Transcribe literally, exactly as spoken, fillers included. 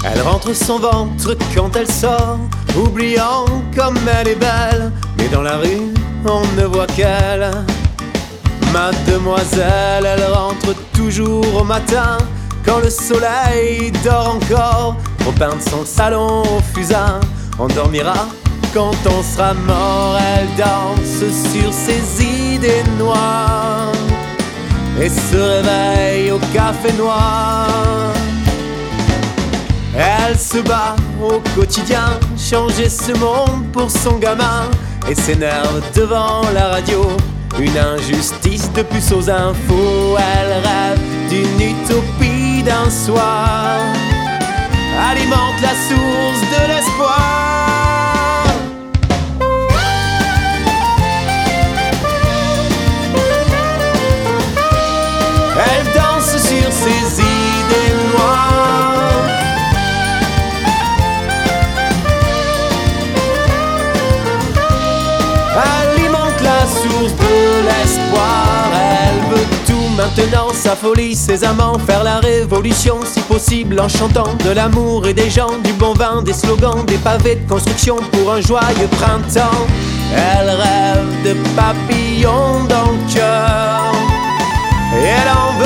Elle rentre son ventre quand elle sort, oubliant comme elle est belle. Mais dans la rue, on ne voit qu'elle. Mademoiselle, elle rentre toujours au matin, quand le soleil dort encore. Pour peindre son salon au fusain, on dormira quand on sera mort. Elle danse sur ses idées noires et se réveille au café noir. Elle se bat au quotidien, changer ce monde pour son gamin, et s'énerve devant la radio, une injustice de plus aux infos. Elle rêve d'une utopie d'un soir, alimente la source de l'espoir. Elle danse sur ses idées noires, alimente la source de l'espoir. Elle veut tout maintenant, sa folie, ses amants, faire la révolution si possible, en chantant de l'amour et des gens, du bon vin, des slogans, des pavés de construction pour un joyeux printemps. Elle rêve de papillons dans le cœur et elle en veut